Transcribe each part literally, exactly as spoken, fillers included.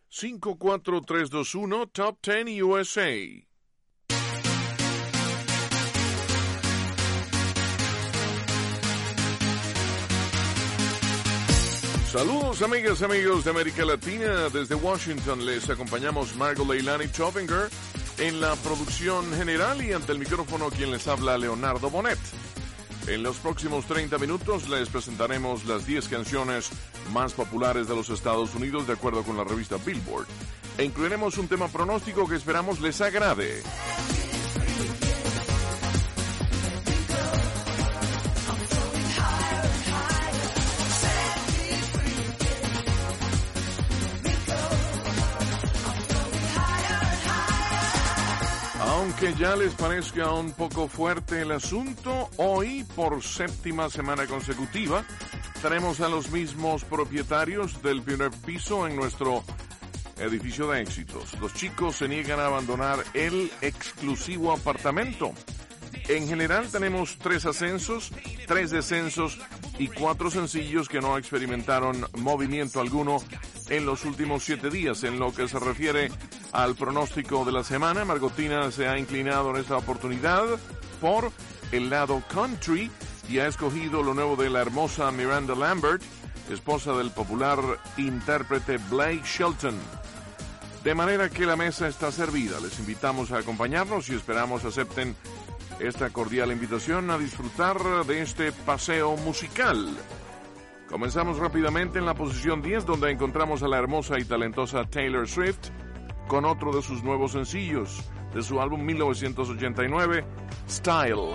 cinco cuatro tres dos uno Top diez U S A. Saludos amigas, amigos de América Latina. Desde Washington les acompañamos Margot Leilani Toppinger en la producción general y ante el micrófono quien les habla Leonardo Bonet. En los próximos treinta minutos les presentaremos las diez canciones más populares de los Estados Unidos de acuerdo con la revista Billboard. E incluiremos un tema pronóstico que esperamos les agrade. Aunque ya les parezca un poco fuerte el asunto, hoy, por séptima semana consecutiva, tenemos a los mismos propietarios del primer piso en nuestro edificio de éxitos. Los chicos se niegan a abandonar el exclusivo apartamento. En general tenemos tres ascensos, tres descensos y cuatro sencillos que no experimentaron movimiento alguno en los últimos siete días. En lo que se refiere al pronóstico de la semana, Margotina se ha inclinado en esta oportunidad por el lado country y ha escogido lo nuevo de la hermosa Miranda Lambert, esposa del popular intérprete Blake Shelton. De manera que la mesa está servida. Les invitamos a acompañarnos y esperamos acepten esta cordial invitación a disfrutar de este paseo musical. Comenzamos rápidamente en la posición diez, donde encontramos a la hermosa y talentosa Taylor Swift con otro de sus nuevos sencillos de su álbum mil novecientos ochenta y nueve, Style.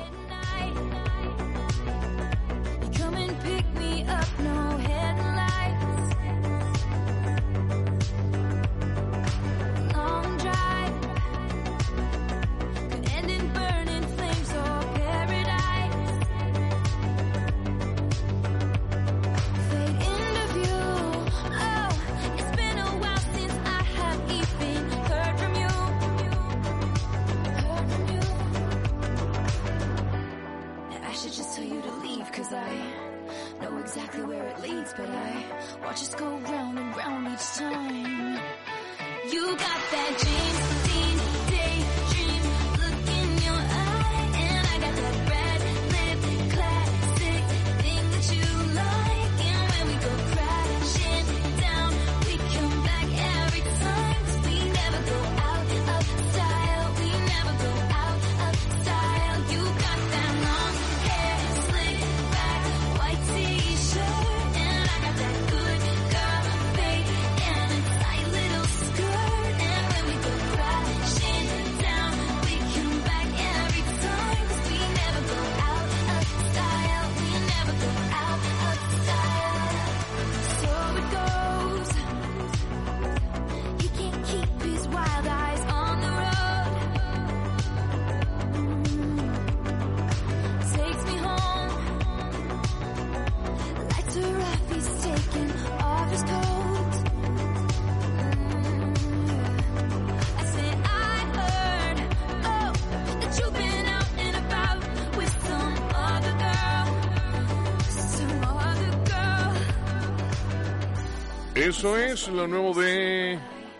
Eso es lo nuevo de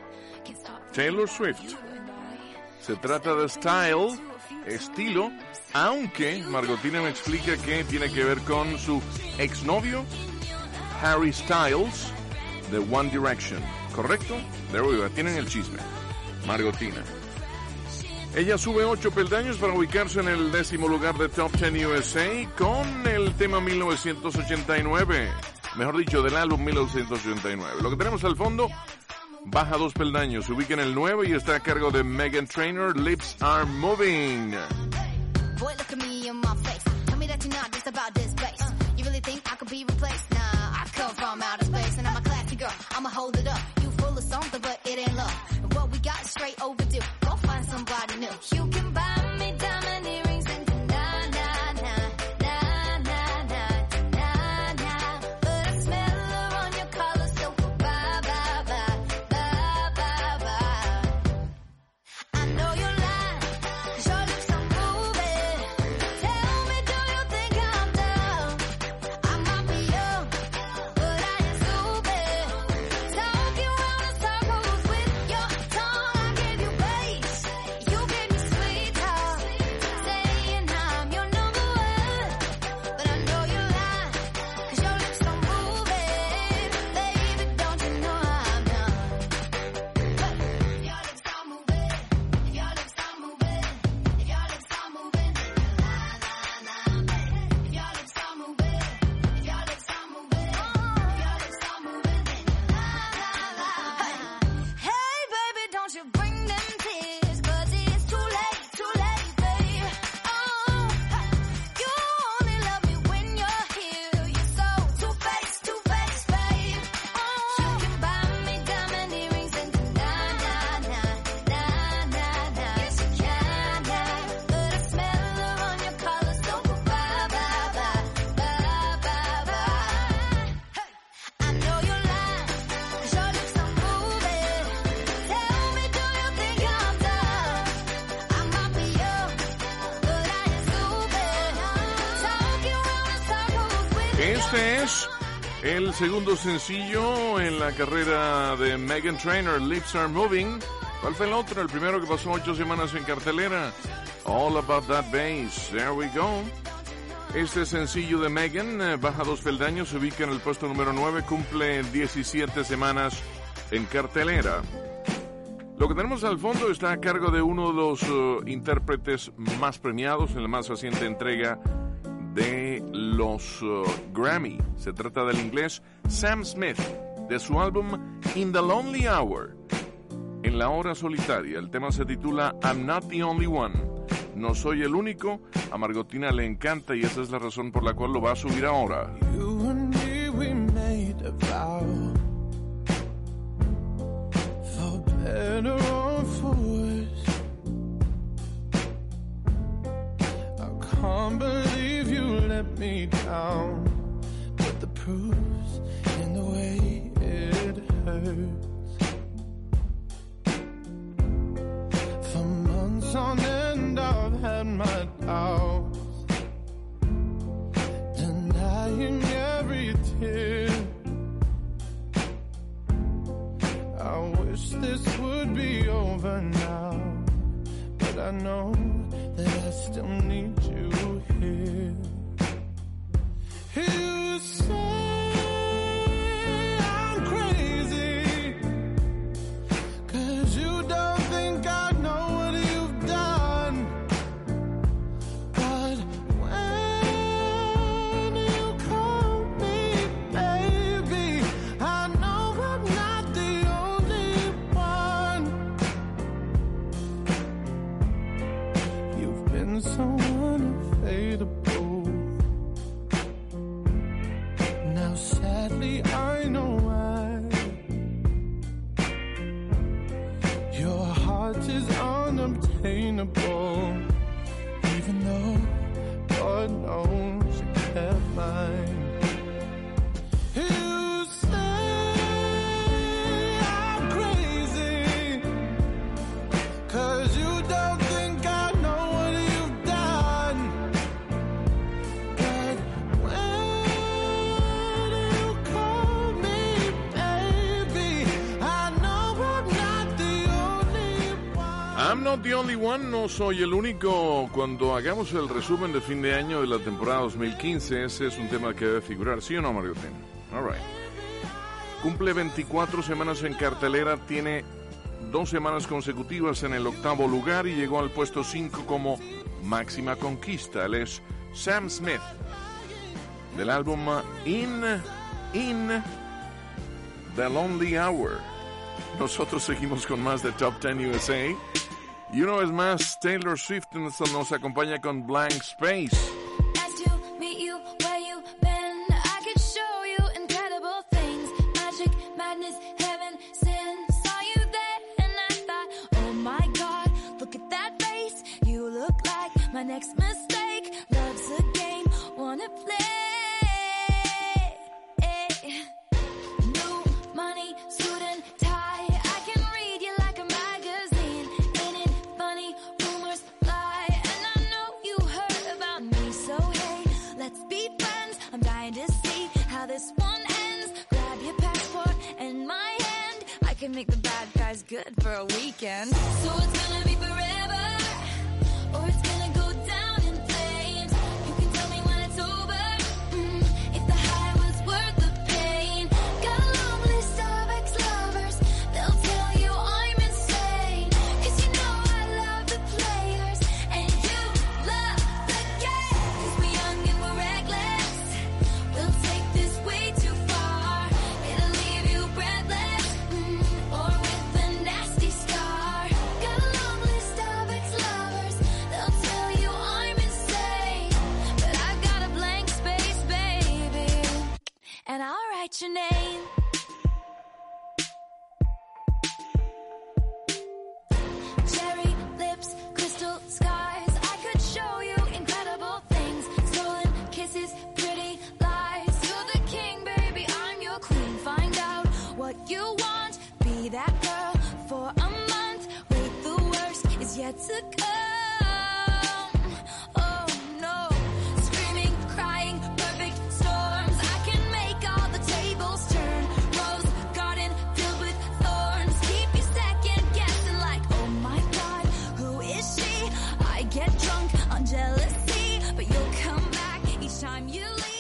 Taylor Swift. Se trata de Style, estilo, aunque Margotina me explica que tiene que ver con su exnovio, Harry Styles, de One Direction. ¿Correcto? There we go. Tienen el chisme. Margotina. Ella sube ocho peldaños para ubicarse en el décimo lugar de Top diez U S A con el tema mil novecientos ochenta y nueve. Mejor dicho, del álbum mil novecientos ochenta y nueve. Lo que tenemos al fondo baja dos peldaños, se ubica en el nueve y está a cargo de Meghan Trainor, Lips Are Moving. Boy, look at me in my face. Tell me that you're not just about this place. You really think I could be replaced? Nah, I come from outer space and I'm a classy girl. I'ma hold it up. You full of something, but it ain't love. And what we got is straight overdue. Go find somebody new. You can buy me diamond earrings and nah, nah, nah. I know you're lying, 'cause your lips are moving. Este es el segundo sencillo en la carrera de Meghan Trainor, Lips Are Moving. ¿Cuál fue el otro? El primero que pasó ocho semanas en cartelera, All About That Bass. There we go. Este sencillo de Meghan eh, baja dos peldaños, se ubica en el puesto número nueve, cumple diecisiete semanas en cartelera. Lo que tenemos al fondo está a cargo de uno de los uh, intérpretes más premiados en la más reciente entrega de los uh, Grammy. Se trata del inglés Sam Smith, de su álbum In the Lonely Hour, en la hora solitaria. El tema se titula I'm Not the Only One. No soy el único. A Margotina le encanta y esa es la razón por la cual lo va a subir ahora. You and me, we made a vow, for better or for worse. I can't believe you let me down, but the proof's in the way it hurts. For months on end I've had my doubts, denying every tear. I wish this would be over now, but I know that I still need you here. You say I'm crazy, 'cause you don't think I know what you've done. But when you call me baby, I know I'm not the only one. You've been so unavailable. Now sadly I know why. Your heart is unobtainable, even though God knows you kept mine. You say I'm crazy, 'cause you don't think I know what you've done. But when you call me baby, I know I'm not the only one. I'm not the only one, no soy el único. Cuando hagamos el resumen de fin de año de la temporada dos mil quince, ese es un tema que debe figurar, ¿sí o no, Margotín? All right. Cumple veinticuatro semanas en cartelera, tiene dos semanas consecutivas en el octavo lugar y llegó al puesto cinco como máxima conquista. Él es Sam Smith, del álbum In, In the Lonely Hour. Nosotros seguimos con más de Top diez U S A. Y una vez más, Taylor Swift nos, nos acompaña con Blank Space. Nice to meet you where you been. I could show you incredible things. Magic, madness, heaven, sin. Saw you there and I thought, oh my God, look at that face. You look like my next mistake. Love's a game, wanna play. New money, suit and tie. I can read you like a magazine. Ain't it funny? Rumors fly. And I know you heard about me. So hey, let's be friends. I'm dying to see how this one ends. Grab your passport and my hand. I can make the bad guys good for a weekend. So it's gonna be forever, or it's gonna go down in flames. You can tell me when it's over, mm, if the high was worth the pain. Got a long list of ex-lovers, they'll tell you I'm insane. 'Cause you know I love the players, and you love the game. 'Cause we're young and we're reckless, we'll take this way too far. It'll leave you breathless, mm, or with a nasty scar. Got a long list of ex-lovers, they'll tell you I'm insane. But I've got a blank space, baby, and I'll write your name. Cherry lips, crystal skies. I could show you incredible things. Stolen kisses, pretty lies. You're the king, baby, I'm your queen. Find out what you want. Be that girl for a month. Wait, the worst is yet to come. Oh no. Screaming, crying, perfect storms. I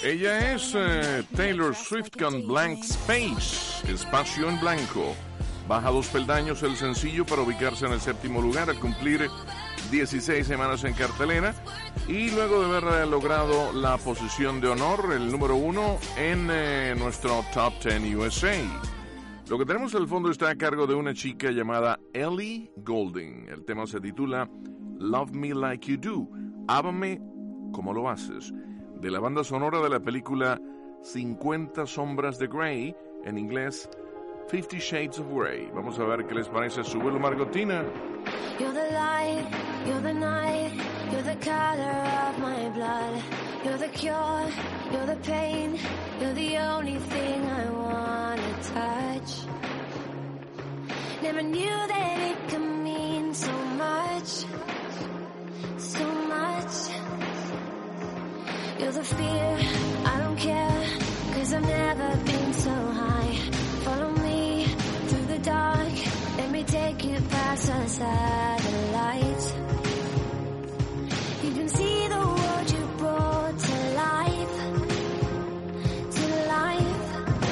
Ella es eh, Taylor Swift con Blank Space, Espacio en Blanco. Baja dos peldaños el sencillo para ubicarse en el séptimo lugar al cumplir dieciséis semanas en cartelera y luego de haber logrado la posición de honor, el número uno en eh, nuestro Top diez U S A. Lo que tenemos al fondo está a cargo de una chica llamada Ellie Goulding. El tema se titula Love Me Like You Do, Ámame como lo haces, de la banda sonora de la película cincuenta sombras de Grey, en inglés Fifty Shades of Grey. Vamos a ver qué les parece. Súbelo, Margotina. You're the light, you're the night, you're the color of my blood. You're the cure, you're the pain, you're the only thing I wanna touch. Never knew that it could mean so much, so much. You're the fear, I don't care, 'cause I've never been so high. Follow me through the dark, let me take you past the satellites. You can see the world you brought to life, to life.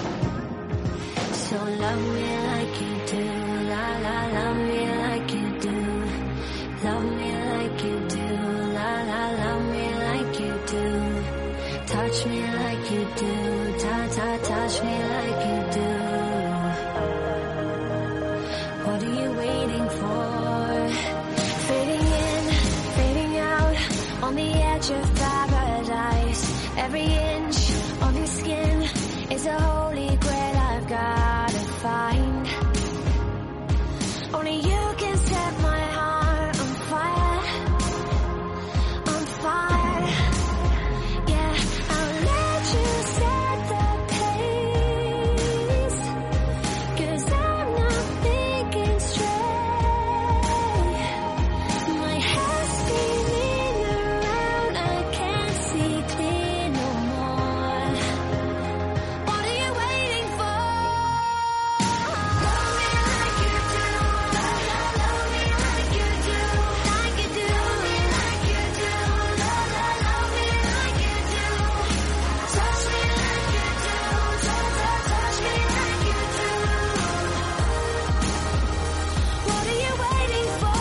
So love me like you do, la la, love me like you do. Love me like you do, la la, love me like you do. Touch me like you do, ta ta, touch me like you do. What are you waiting for? Fading in, fading out, on the edge of paradise. Every inch of your skin is a holy grail I've gotta find. Only you can set my heart on fire, on fire. Yeah, I'll let you set the pace, 'cause I'm not thinking straight. My head's spinning around, I can't see clear no more. What are you waiting for? Love me like you do, la la, love me like you do, like you do. Love me like you do, la la, love me like you do. Touch me like you do, touch, touch, touch me like you do. What are you waiting for?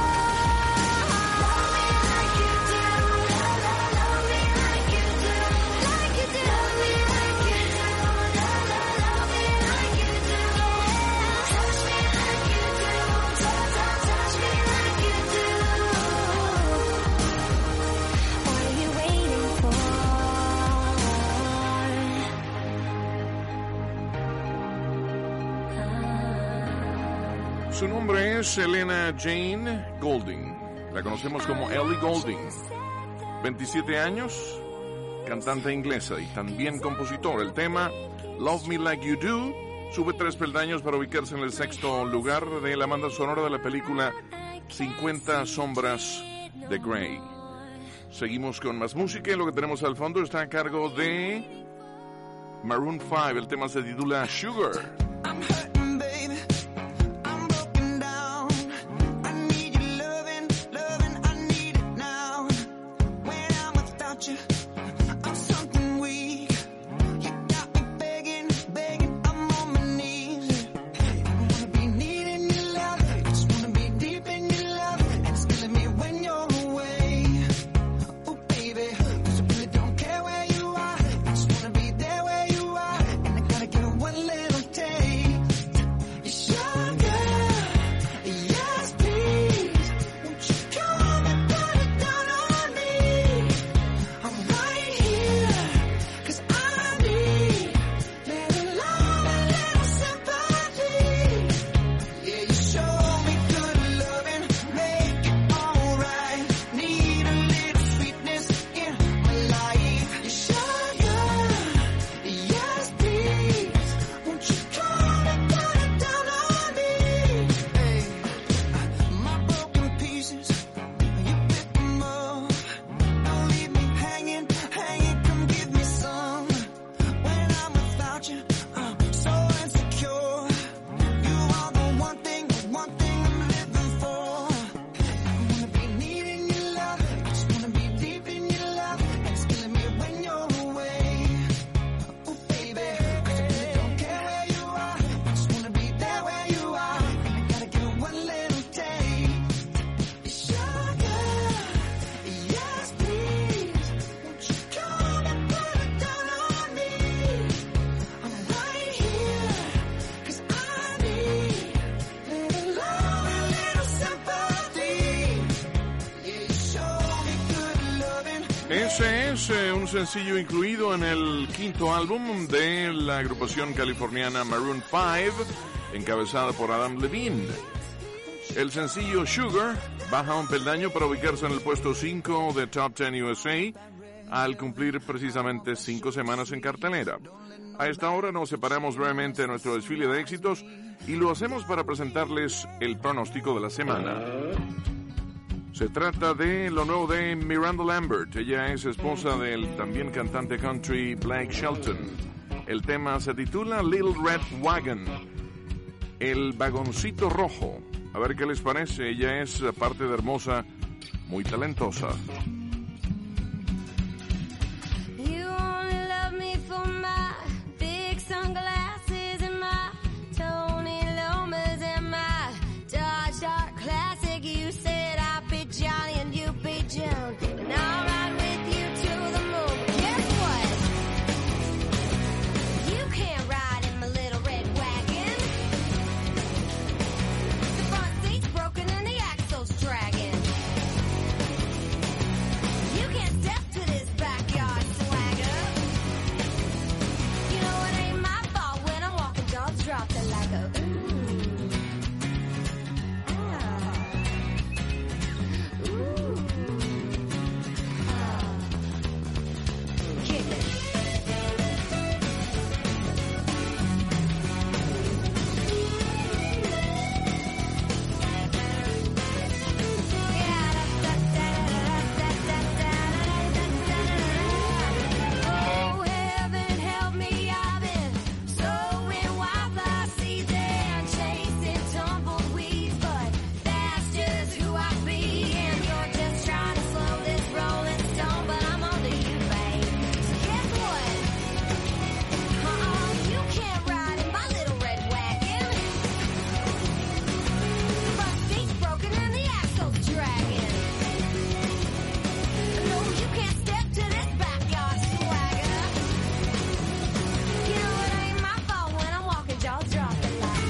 Love me like you do, la la, love me like you do, like you do. Love me like you do, la la, love me like you do. Touch me like you do, touch, touch, touch me like you do. What are you waiting for? Su nombre es Elena Jane Goulding. La conocemos como Ellie Goulding. veintisiete años, cantante inglesa y también compositor. El tema Love Me Like You Do sube tres peldaños para ubicarse en el sexto lugar de la banda sonora de la película cincuenta sombras de Grey. Seguimos con más música y lo que tenemos al fondo está a cargo de Maroon five. El tema se titula Sugar. I'm hurting, baby. I'm broken down. I need your loving, loving. I need it now. When I'm without you, I'm something weak. You got me begging, begging. I'm on my knees. I don't wanna be needing your love. I just wanna be deep in your love. And it's killing me when you're away. Oh, baby, 'cause I really don't care where you are. I just wanna be there where you are. And I gotta get one little taste. Ese es eh, un sencillo incluido en el quinto álbum de la agrupación californiana Maroon five, encabezada por Adam Levine. El sencillo Sugar baja un peldaño para ubicarse en el puesto cinco de Top diez U S A al cumplir precisamente cinco semanas en cartelera. A esta hora nos separamos brevemente de nuestro desfile de éxitos y lo hacemos para presentarles el pronóstico de la semana. Se trata de lo nuevo de Miranda Lambert. Ella es esposa del también cantante country Blake Shelton. El tema se titula Little Red Wagon, el vagoncito rojo. A ver qué les parece. Ella es, aparte de hermosa, muy talentosa. You only love me for my big sunglasses and my Tony Lomas and my Dodge Dart Classic. You said I'd be Johnny and you'd be Joan, and I'll ride with you to the moon. But guess what? You can't ride in my little red wagon. The front seat's broken and the axle's dragging. You can't step to this backyard swagger. You know it ain't my fault when I'm walking, dogs drop the like a ooh. Ah. Ooh. Ah. Kick it. Oh, heaven help me, I've been sowing wildflower seeds and chasing tumbleweeds, but that's just who I be. And you're just trying to slow this rolling stone, but I'm on to you, babe. So guess what? Uh-uh, you can't ride in my little red wagon. The front seat's broken and the axle's dragging. No, you can't step to this backyard swagger. You know it ain't my fault when I'm walking, jaws dropping like.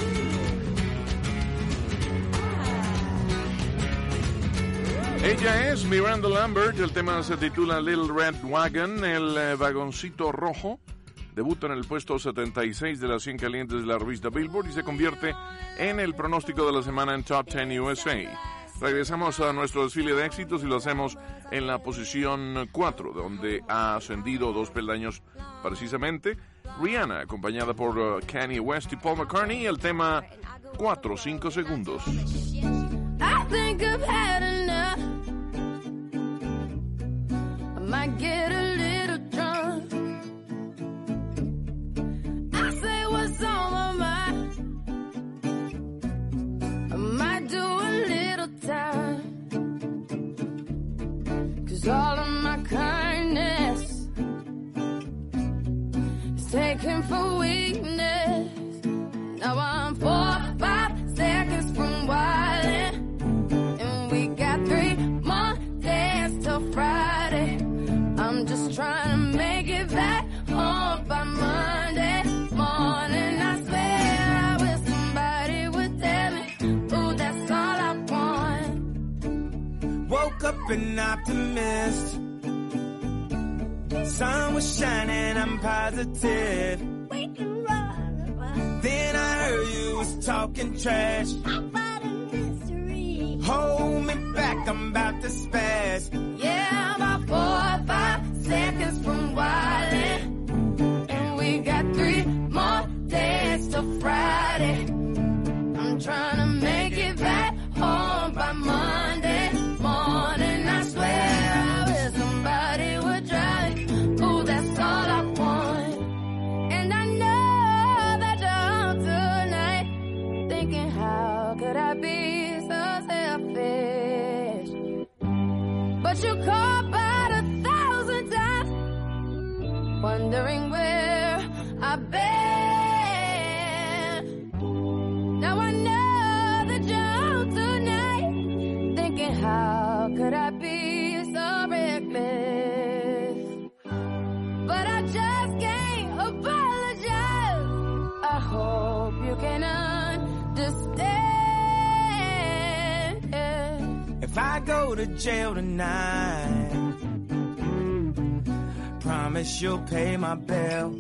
Ella es Miranda Lambert. El tema se titula Little Red Wagon, el eh, vagoncito rojo. Debuta en el puesto setenta y seis de las cien calientes de la revista Billboard y se convierte en el pronóstico de la semana en Top diez U S A. Regresamos a nuestro desfile de éxitos y lo hacemos en la posición cuatro, donde ha ascendido dos peldaños precisamente Rihanna, acompañada por uh, Kanye West y Paul McCartney. El tema cuatro, cinco segundos. I think I've had enough. I might get a little drunk. I say what's on my mind. I might do a little time. 'Cause all of my kindness is taken for weakness. Now I'm four, five seconds from wildin'. And we got three more days till Friday. I'm just trying to make it back home by Monday morning. I swear I wish somebody would tell me, ooh, that's all I want. Woke up an optimist. Sun was shining, I'm positive. We can run. Then I heard you was talking trash. About a mystery. Hold me back, I'm about to spaz. Yeah, about four or five seconds from wildin'. And we got three more days till Friday. I'm trying to make it back home by Monday morning. I swear I wish somebody would try it. Ooh, that's all I want. And I know that you're tonight thinking, how could I be so selfish? But you call about a thousand times, wondering where I've been. Now I know that you're tonight thinking, how could I be so reckless? But I just can't apologize. I hope you can understand. If I go to jail tonight, promise you'll pay my bill.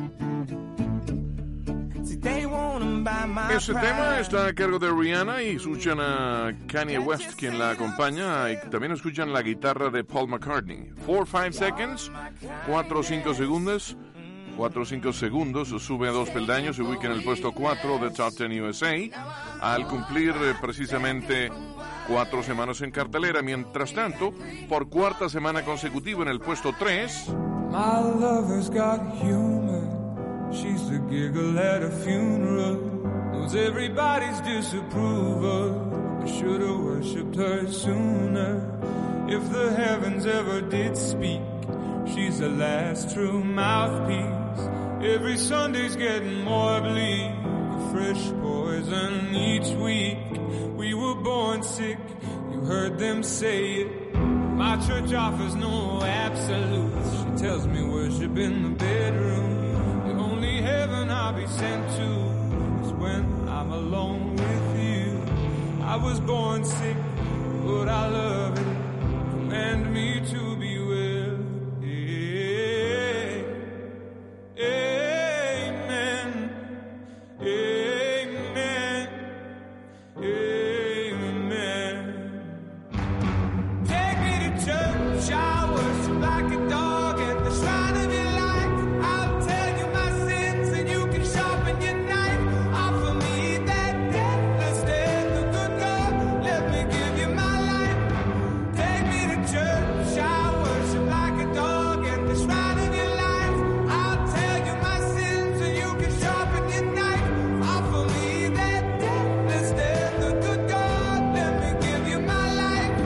See, they wanna buy my Ese pride. tema está a cargo de Rihanna y escuchan a Kanye West quien la acompaña, y también escuchan la guitarra de Paul McCartney. four five seconds, cuatro o cinco segundos, cuatro o cinco segundos, sube a dos peldaños, se ubica en el puesto cuatro de Top ten U S A al cumplir eh, precisamente cuatro semanas en cartelera. Mientras tanto, por cuarta semana consecutiva en el puesto tres. My lover's got humor. She's the giggle at a funeral. Knows everybody's disapproval. I should've worshipped her sooner. If the heavens ever did speak, she's the last true mouthpiece. Every Sunday's getting more bleak. A fresh poison each week. We were born sick, you heard them say it. My church offers no absolutes. She tells me worship in the bedroom. The only heaven I'll be sent to is when I'm alone with you. I was born sick, but I love it. Command me to be well. Amen. Amen. Amen. Take me to church, I worship like a dog at the shrine of your life. I'll tell you my sins and you can sharpen your knife. Offer me that deathless death, the good God, let me give you my life. Take me to church, I worship like a dog at the shrine of your life. I'll tell you my sins and you can sharpen your knife. Offer me that deathless death, the good God, let me give you my life.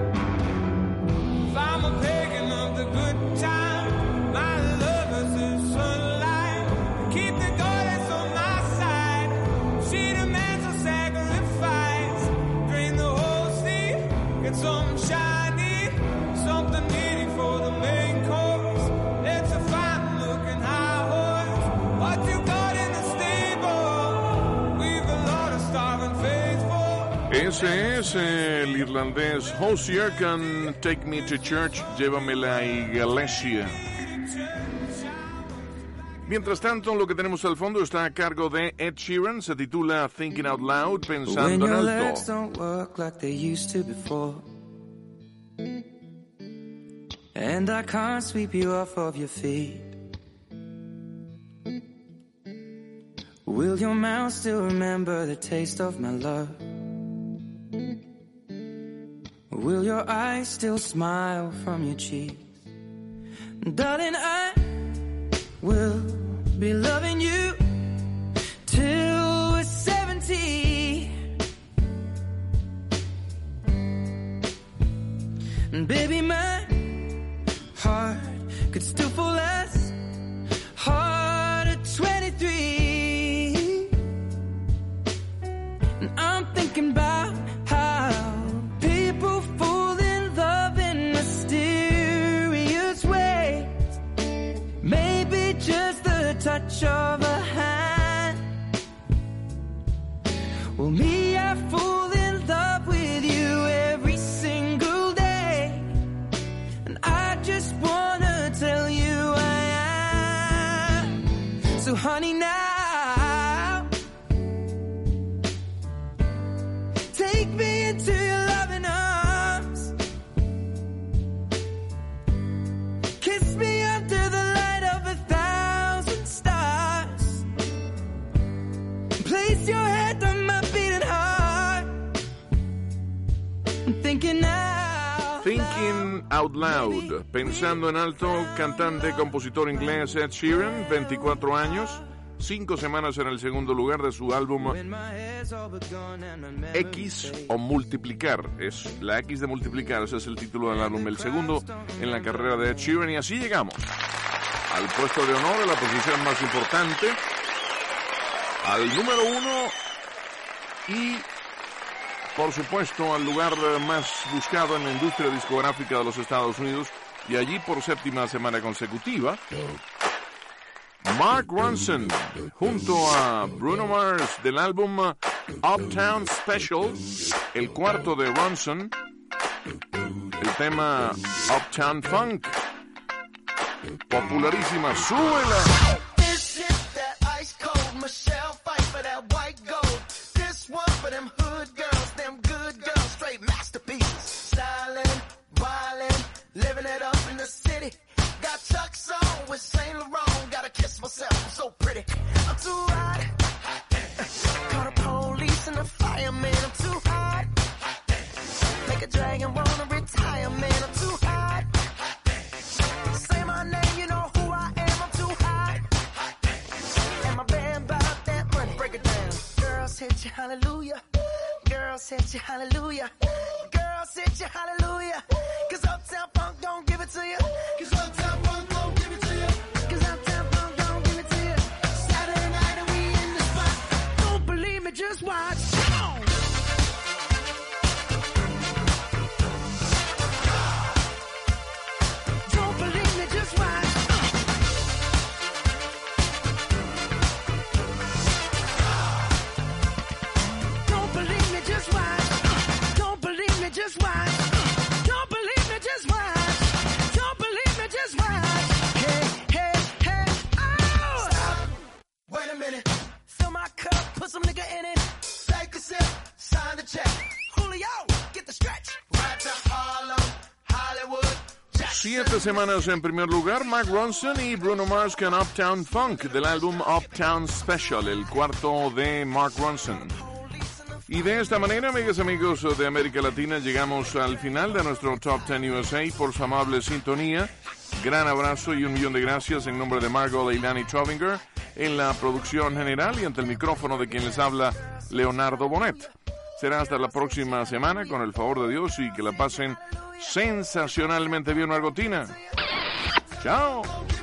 If I'm a pagan of the good time, my love is the sunlight. Keep the goddess on my side. She demands a sacrifice. Drain the whole sea, get some shiny, something needy for the main course. It's a fine looking high horse. What you got in the stable? We've a lot of starving faithful. Ese es el irlandés Hozier con Take Me to Church, llévame a la iglesia. Mientras tanto, lo que tenemos al fondo está a cargo de Ed Sheeran, se titula Thinking Out Loud, When pensando en your legs alto. don't work like they used to before, and I can't sweep you off of your feet, will your mouth still remember the taste of my love? Will your eyes still smile from your cheeks? Darling, I will be loving you till we're seventy. And baby, my heart could still fall as hard at twenty-three. And I'm thinking about how people fall in love in mysterious ways. Maybe just the touch of a hand. Well, me, I fall in love with you every single day. And I just wanna tell you I am. So honey, now take me into your loving arms. Kiss me under the light of a thousand stars. Place your head on my beating heart. I'm thinking now. Thinking Out Loud, pensando en alto, cantante, compositor inglés Ed Sheeran, veinticuatro años, cinco semanas en el segundo lugar de su álbum When my hair's all but gone and my memory's X fade. o Multiplicar. Es la X de multiplicar, ese es el título del álbum, el segundo en la carrera de Ed Sheeran. Y así llegamos al puesto de honor, a la posición más importante, al número uno y, por supuesto, al lugar más buscado en la industria discográfica de los Estados Unidos, y allí por séptima semana consecutiva, Mark Ronson, junto a Bruno Mars, del álbum Uptown Special, el cuarto de Ronson, el tema Uptown Funk. popularísima, súbela. This shit that ice cold. Michelle fight for that white gold. This one for them hood girls, them good girls, straight masterpieces. Stylin', wildin', living it up in the city. Got Chuck's on with Saint Laurent. Gotta kiss myself, I'm so pretty. I'm too hot. Call the police and the fireman. I'm too hot. Make a dragon wanna retire, man. I'm too hot. Say my name, you know who I am. I'm too hot. And my band bought that money. Break it down. Girls hit you, hallelujah. Girls hit you, hallelujah. Girls hit you, hallelujah. Cause Uptown Funk don't give it to you. Cause Uptown Funk don't give it to you. Cause Uptown Funk don't give it to you. Saturday night and we in the spot. Don't believe me, just watch. Come on. Don't believe me, just watch. Don't believe me, just watch. Don't believe me, just watch. Don't believe me, just watch. Don't believe me, just watch. Hey, hey, hey, oh! Stop. Wait a minute. Fill my cup, put some nigga in it. Take a sip, sign the check. Julio, get the stretch. Right to Harlem, Hollywood. Siete semanas en primer lugar, Mark Ronson y Bruno Mars con Uptown Funk del álbum Uptown Special, el cuarto de Mark Ronson. Y de esta manera, amigas y amigos de América Latina, llegamos al final de nuestro Top ten U S A por su amable sintonía. Gran abrazo y un millón de gracias en nombre de Margot Leilani Trovinger en la producción general y ante el micrófono de quien les habla, Leonardo Bonet. Será hasta la próxima semana, con el favor de Dios, y que la pasen sensacionalmente bien, Margotina. ¡Chao!